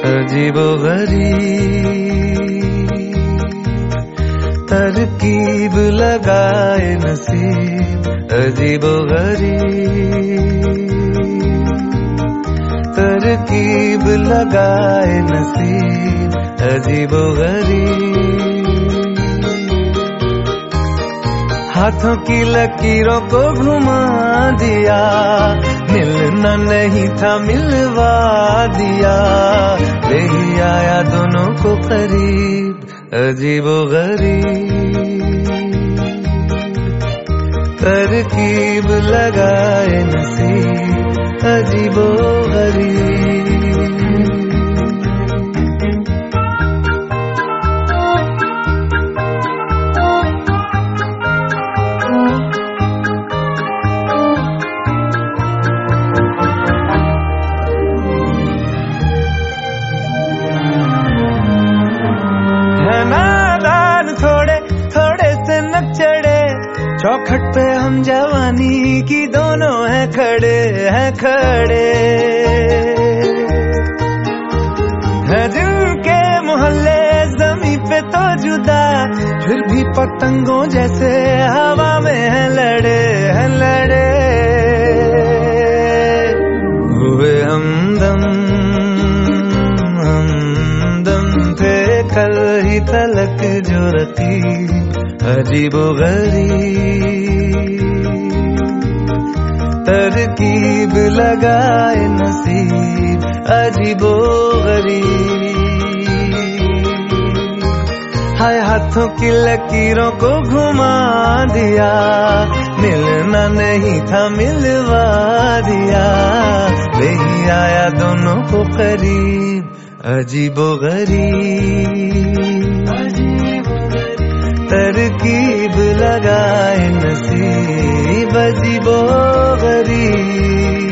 अजीबोगरीब, तरकीब लगाए नसीब। अजीबोगरीब, तरकीब लगाए नसीब। अजीबोगरीब, हाथों की लकीरों को घुमा दिया, मिलना नहीं था मिलवा दिया, ले ही आया दोनों को करीब। अजीबोगरीब, तरकीब लगाए नसीब। अजीबोगरीब, चौखट पे हम जवानी की दोनों हैं खड़े हैं जिनके मोहल्ले जमी पे तो जुदा, फिर भी पतंगों जैसे हवा में हैं लड़े हुए हमदम थे कल ही तलक जो रकीब। अजीबोगरीब, तरकीब लगाए नसीब। अजीबोगरीब, हाय हाथों की लकीरों को घुमा दिया, मिलना नहीं था मिलवा दिया, ले ही आया दोनों को करीब। अजीबोगरीब, तरकीब लगाए नसीब। अजीबोगरीब,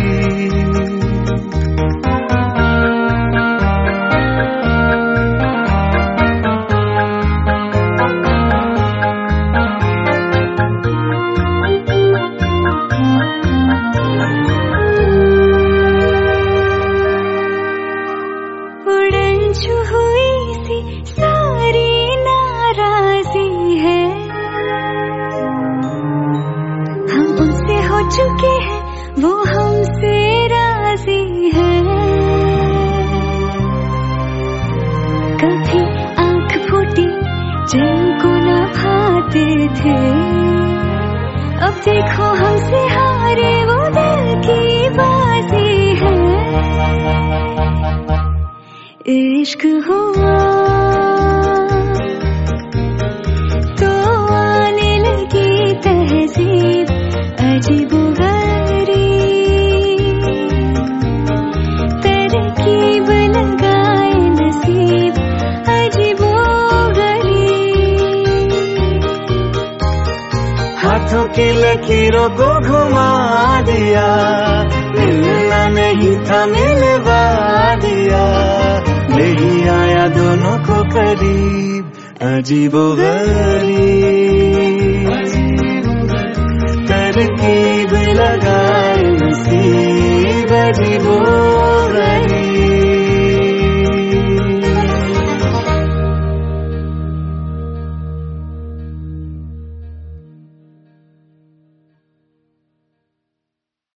उड़न छुई सी सारी नाराजी है, हम उनसे हो चुके हैं वो हमसे राजी है। कभी आंख फूटी जिनको न भाते थे, अब देखो हमसे हारे वो दिल की बाजी है। इश्क हुआ तो आने लगी तहजीब। अजीबोगरीब, तरकीब लगाए नसीब। अजीबोगरीब, हाथों की लकीरों को घुमा दिया, मिलना नहीं था मिलवा दिया, ले ही आया दोनों को करीब। अजीबोगरीब, तरकीब लगाए नसीब। अजीबोगरीब।